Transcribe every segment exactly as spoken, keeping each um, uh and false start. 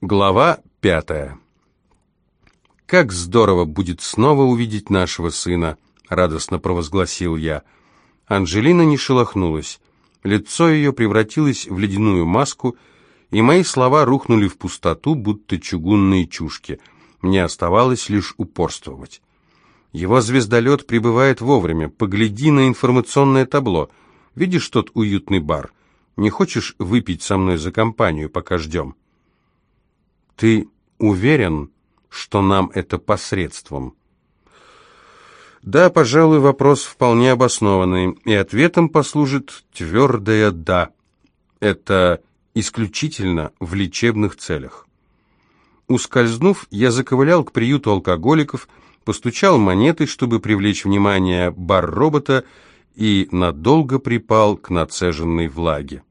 Глава пятая. «Как здорово будет снова увидеть нашего сына!» — радостно провозгласил я. Анжелина не шелохнулась. Лицо ее превратилось в ледяную маску, и мои слова рухнули в пустоту, будто чугунные чушки. Мне оставалось лишь упорствовать. «Его звездолет прибывает вовремя. Погляди на информационное табло. Видишь тот уютный бар? Не хочешь выпить со мной за компанию, пока ждем?» «Ты уверен, что нам это посредством?» Да, пожалуй, вопрос вполне обоснованный, и ответом послужит твердое «да». Это исключительно в лечебных целях. Ускользнув, я заковылял к приюту алкоголиков, постучал монетой, чтобы привлечь внимание бар-робота, и надолго припал к нацеженной влаге.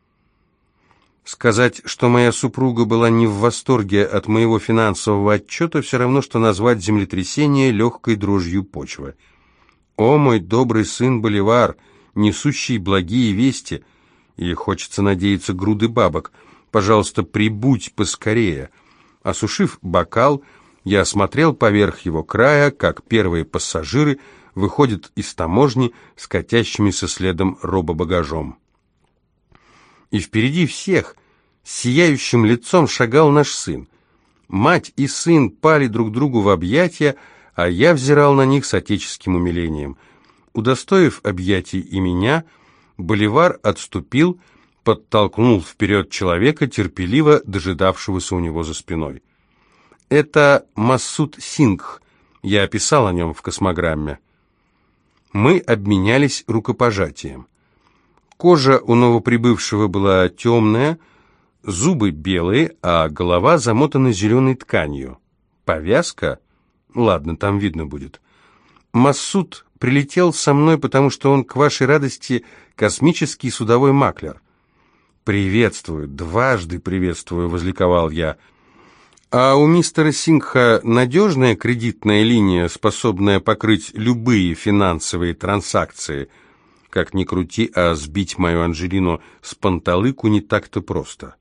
Сказать, что моя супруга была не в восторге от моего финансового отчета, все равно, что назвать землетрясение легкой дрожью почвы. О, мой добрый сын Боливар, несущий благие вести, и, хочется надеяться, груды бабок, пожалуйста, прибудь поскорее. Осушив бокал, я осмотрел поверх его края, как первые пассажиры выходят из таможни с катящимися следом робобагажом. И впереди всех, с сияющим лицом, шагал наш сын. Мать и сын пали друг другу в объятия, а я взирал на них с отеческим умилением. Удостоив объятий и меня, Боливар отступил, подтолкнул вперед человека, терпеливо дожидавшегося у него за спиной. Это Массуд Сингх, я описал о нем в космограмме. Мы обменялись рукопожатием. Кожа у новоприбывшего была темная, зубы белые, а голова замотана зеленой тканью. Повязка? Ладно, там видно будет. Массуд прилетел со мной, потому что он, к вашей радости, космический судовой маклер. «Приветствую, дважды приветствую», — возликовал я. «А у мистера Сингха надежная кредитная линия, способная покрыть любые финансовые транзакции?» Как ни крути, а сбить мою Анжелину с панталыку не так-то просто.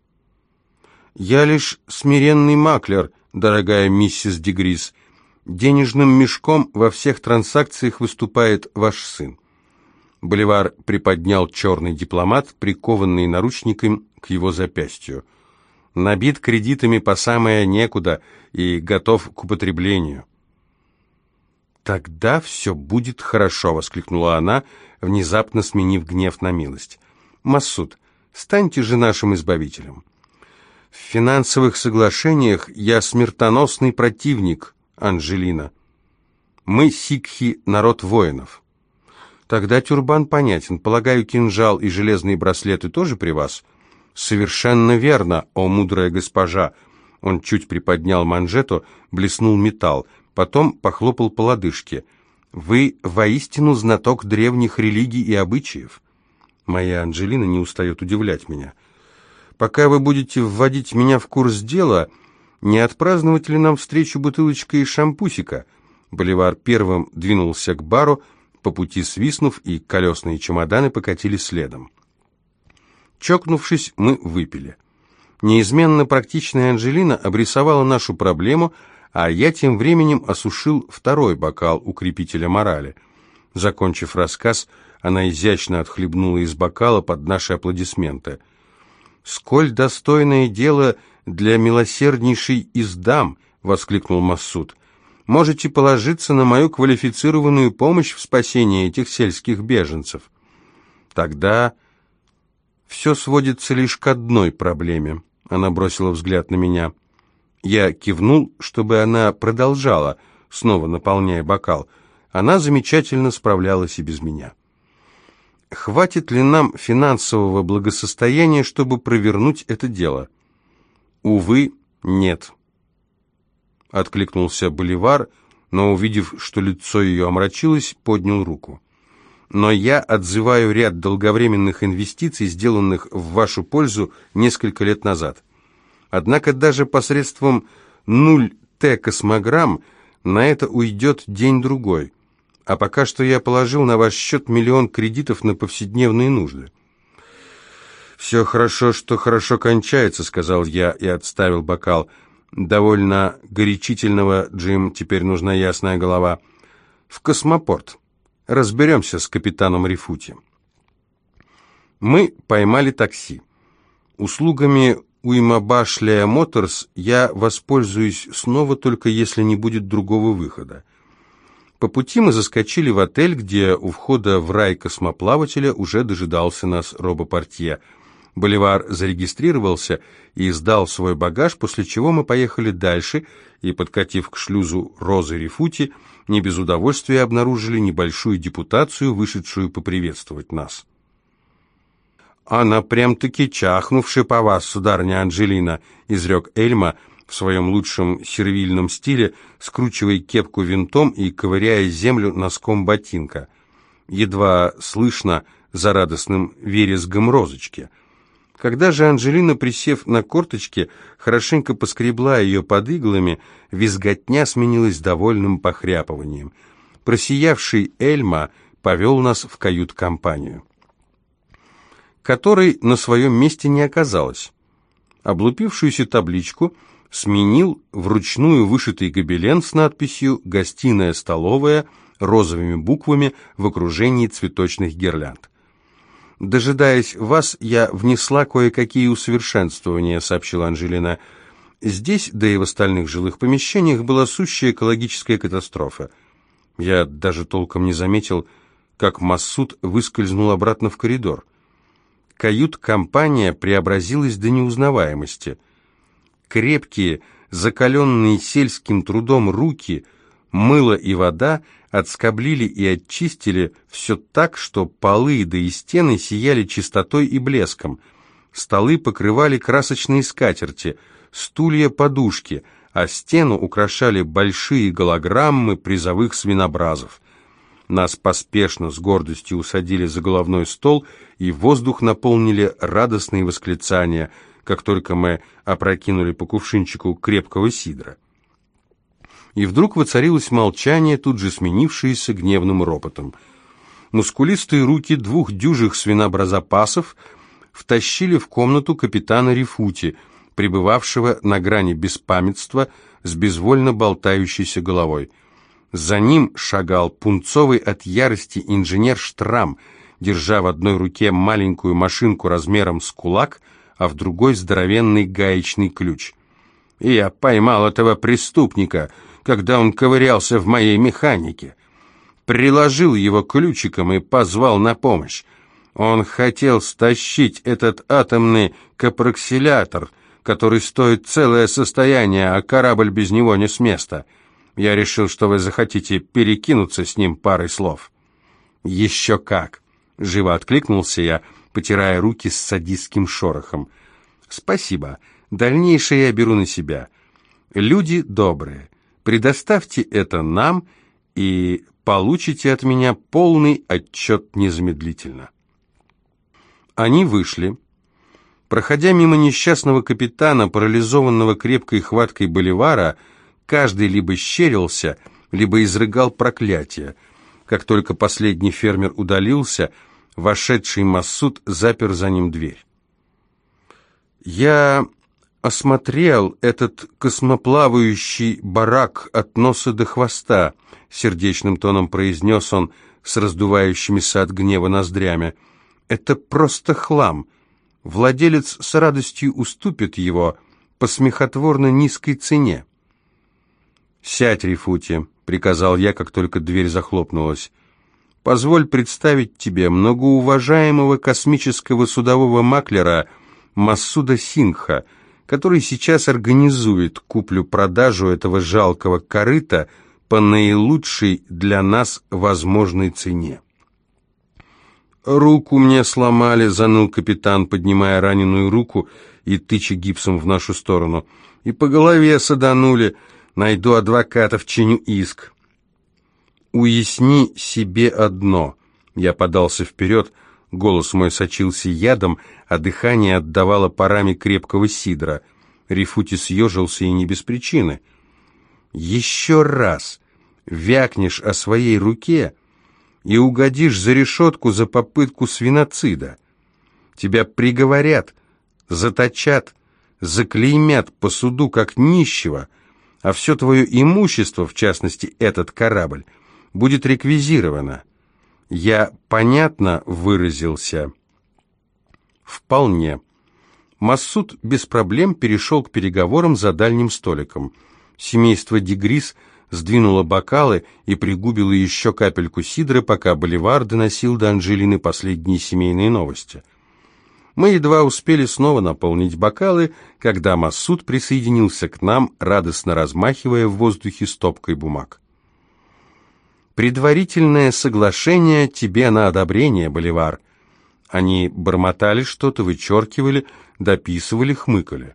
«Я лишь смиренный маклер, дорогая миссис Дегрис. Денежным мешком во всех транзакциях выступает ваш сын». Боливар приподнял черный дипломат, прикованный наручником к его запястью. «Набит кредитами по самое некуда и готов к употреблению». «Тогда все будет хорошо», — воскликнула она, внезапно сменив гнев на милость. «Массуд, станьте же нашим избавителем. В финансовых соглашениях я смертоносный противник, Анжелина. Мы, сикхи, народ воинов». «Тогда тюрбан понятен. Полагаю, кинжал и железные браслеты тоже при вас?» «Совершенно верно, о мудрая госпожа». Он чуть приподнял манжету, блеснул металл, потом похлопал по лодыжке. «Вы воистину знаток древних религий и обычаев». Моя Анжелина не устает удивлять меня. «Пока вы будете вводить меня в курс дела, не отпраздновать ли нам встречу бутылочкой шампусика?» Боливар первым двинулся к бару, по пути свистнув, и колесные чемоданы покатили следом. Чокнувшись, мы выпили. Неизменно практичная Анжелина обрисовала нашу проблему, а я тем временем осушил второй бокал укрепителя морали. Закончив рассказ, она изящно отхлебнула из бокала под наши аплодисменты. «Сколь достойное дело для милосерднейшей из дам!» — воскликнул Массуд. «Можете положиться на мою квалифицированную помощь в спасении этих сельских беженцев». «Тогда все сводится лишь к одной проблеме», — она бросила взгляд на меня. Я кивнул, чтобы она продолжала, снова наполняя бокал. Она замечательно справлялась и без меня. «Хватит ли нам финансового благосостояния, чтобы провернуть это дело?» «Увы, нет», — откликнулся Боливар, но, увидев, что лицо ее омрачилось, поднял руку. «Но я отзываю ряд долговременных инвестиций, сделанных в вашу пользу несколько лет назад. Однако даже посредством нуль тэ космограмм на это уйдет день-другой. А пока что я положил на ваш счет миллион кредитов на повседневные нужды». «Все хорошо, что хорошо кончается», — сказал я и отставил бокал. «Довольно горячительного, Джим, теперь нужна ясная голова. В космопорт. Разберемся с капитаном Рифути». Мы поймали такси. Услугами Уимабашля Моторс я воспользуюсь снова, только если не будет другого выхода. По пути мы заскочили в отель, где у входа в рай космоплавателя уже дожидался нас робопортье. Боливар зарегистрировался и сдал свой багаж, после чего мы поехали дальше и, подкатив к шлюзу Розы Рифути, не без удовольствия обнаружили небольшую депутацию, вышедшую поприветствовать нас. «Она прям-таки чахнувшая по вас, сударыня Анджелина», — изрек Эльма в своем лучшем сервильном стиле, скручивая кепку винтом и ковыряя землю носком ботинка. Едва слышно за радостным вересгом розочки. Когда же Анджелина, присев на корточки, хорошенько поскребла ее под иглами, визготня сменилась довольным похряпыванием. Просиявший Эльма повел нас в кают-компанию, которой на своем месте не оказалось. Облупившуюся табличку сменил вручную вышитый гобелен с надписью «Гостиная-столовая» розовыми буквами в окружении цветочных гирлянд. «Дожидаясь вас, я внесла кое-какие усовершенствования», — сообщила Анджелина. «Здесь, да и в остальных жилых помещениях, была сущая экологическая катастрофа. Я даже толком не заметил, как Массуд выскользнул обратно в коридор. Кают-компания преобразилась до неузнаваемости. Крепкие, закаленные сельским трудом руки, мыло и вода отскоблили и очистили все так, что полы да и стены сияли чистотой и блеском. Столы покрывали красочные скатерти, стулья — подушки, а стену украшали большие голограммы призовых свинобразов. Нас поспешно с гордостью усадили за головной стол, и воздух наполнили радостные восклицания, как только мы опрокинули по кувшинчику крепкого сидра. И вдруг воцарилось молчание, тут же сменившееся гневным ропотом. Мускулистые руки двух дюжих свинобразопасов втащили в комнату капитана Рифути, пребывавшего на грани беспамятства с безвольно болтающейся головой. За ним шагал пунцовый от ярости инженер Штрам, держа в одной руке маленькую машинку размером с кулак, а в другой здоровенный гаечный ключ. «Я поймал этого преступника, когда он ковырялся в моей механике. Приложил его ключиком и позвал на помощь. Он хотел стащить этот атомный копроксилятор, который стоит целое состояние, а корабль без него не с места. Я решил, что вы захотите перекинуться с ним парой слов». «Еще как!» — живо откликнулся я, потирая руки с садистским шорохом. «Спасибо. Дальнейшее я беру на себя. Люди добрые, предоставьте это нам и получите от меня полный отчет незамедлительно». Они вышли. Проходя мимо несчастного капитана, парализованного крепкой хваткой Боливара, каждый либо щерился, либо изрыгал проклятие. Как только последний фермер удалился, вошедший Массуд запер за ним дверь. «Я осмотрел этот космоплавающий барак от носа до хвоста», — сердечным тоном произнес он с раздувающимися от гнева ноздрями. «Это просто хлам. Владелец с радостью уступит его по смехотворно низкой цене». «Сядь, Рифути», — приказал я, как только дверь захлопнулась. «Позволь представить тебе многоуважаемого космического судового маклера Массуда Сингха, который сейчас организует куплю-продажу этого жалкого корыта по наилучшей для нас возможной цене». «Руку мне сломали», — заныл капитан, поднимая раненую руку и тыча гипсом в нашу сторону. «И по голове саданули. Найду адвокатов, чиню иск». «Уясни себе одно». Я подался вперед, голос мой сочился ядом, а дыхание отдавало парами крепкого сидра. Рифути съежился, и не без причины. «Еще раз вякнешь о своей руке и угодишь за решетку за попытку свиноцида. Тебя приговорят, заточат, заклеймят по суду как нищего, а все твое имущество, в частности этот корабль, будет реквизировано. Я понятно выразился? Вполне. Массуд без проблем перешел к переговорам за дальним столиком. Семейство Дегрис сдвинуло бокалы и пригубило еще капельку сидра, пока Боливар доносил до Анжелины последние семейные новости. Мы едва успели снова наполнить бокалы, когда Массуд присоединился к нам, радостно размахивая в воздухе стопкой бумаг. «Предварительное соглашение тебе на одобрение, Боливар». Они бормотали что-то, вычеркивали, дописывали, хмыкали.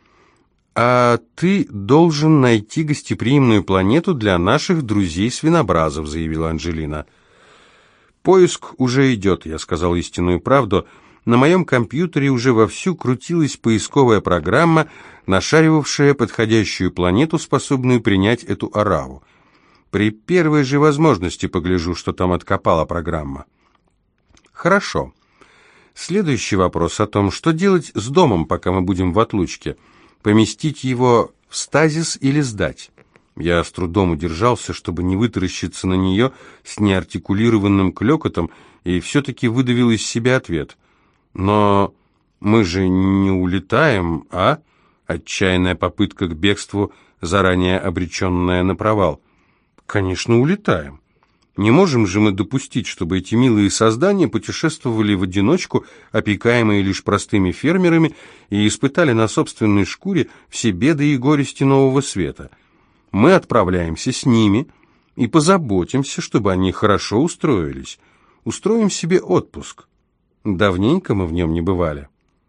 «А ты должен найти гостеприимную планету для наших друзей-свинобразов», — заявила Анжелина. «Поиск уже идет», — я сказал истинную правду. На моем компьютере уже вовсю крутилась поисковая программа, нашаривавшая подходящую планету, способную принять эту ораву. При первой же возможности погляжу, что там откопала программа. Хорошо. Следующий вопрос о том, что делать с домом, пока мы будем в отлучке. Поместить его в стазис или сдать? Я с трудом удержался, чтобы не вытаращиться на нее с неартикулированным клёкотом, и все-таки выдавил из себя ответ. Но мы же не улетаем, а? Отчаянная попытка к бегству, заранее обреченная на провал. Конечно, улетаем. Не можем же мы допустить, чтобы эти милые создания путешествовали в одиночку, опекаемые лишь простыми фермерами, и испытали на собственной шкуре все беды и горести нового света. Мы отправляемся с ними и позаботимся, чтобы они хорошо устроились. Устроим себе отпуск. Давненько мы в нем не бывали.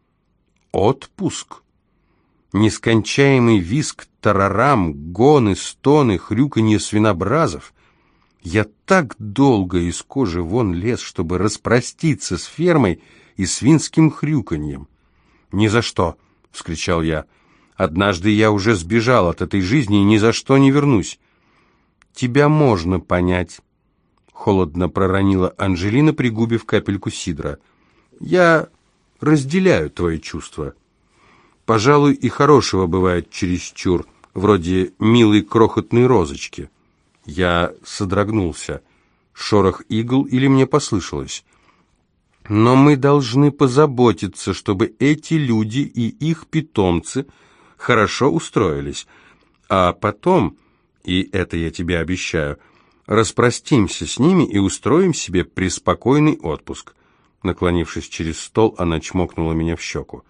Отпуск. Нескончаемый визг тарарам, гоны, стоны, хрюканье свинобразов. Я так долго из кожи вон лез, чтобы распроститься с фермой и свинским хрюканьем. «Ни за что!» — вскричал я. «Однажды я уже сбежал от этой жизни и ни за что не вернусь». «Тебя можно понять», — холодно проронила Анжелина, пригубив капельку сидра. «Я разделяю твои чувства. Пожалуй, и хорошего бывает чересчур, вроде милой крохотной розочки». Я содрогнулся. Шорох игл или мне послышалось? «Но мы должны позаботиться, чтобы эти люди и их питомцы хорошо устроились. А потом, и это я тебе обещаю, распростимся с ними и устроим себе преспокойный отпуск». Наклонившись через стол, она чмокнула меня в щеку.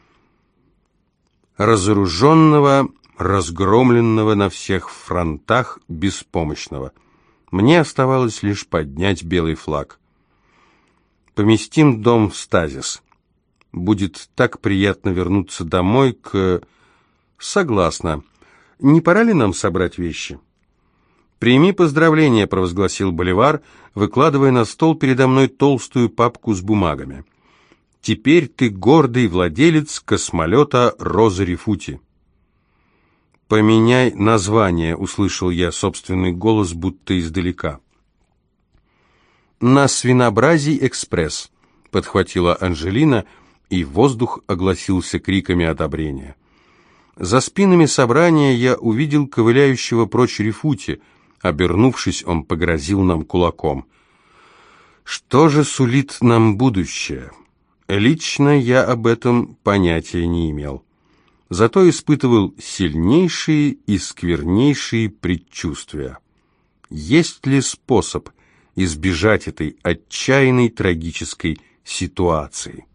Разоруженного, разгромленного на всех фронтах, беспомощного. Мне оставалось лишь поднять белый флаг. Поместим дом в стазис. Будет так приятно вернуться домой к... Согласна. Не пора ли нам собрать вещи? «Прими поздравления», — провозгласил Боливар, выкладывая на стол передо мной толстую папку с бумагами. «Теперь ты гордый владелец космолета Роза Рифути». «Поменяй название», — услышал я собственный голос, будто издалека. «На Свинобразий экспресс», — подхватила Анжелина, и воздух огласился криками одобрения. За спинами собрания я увидел ковыляющего прочь Рифути. Обернувшись, он погрозил нам кулаком. «Что же сулит нам будущее? Лично я об этом понятия не имел. Зато испытывал сильнейшие и сквернейшие предчувствия. Есть ли способ избежать этой отчаянной трагической ситуации?»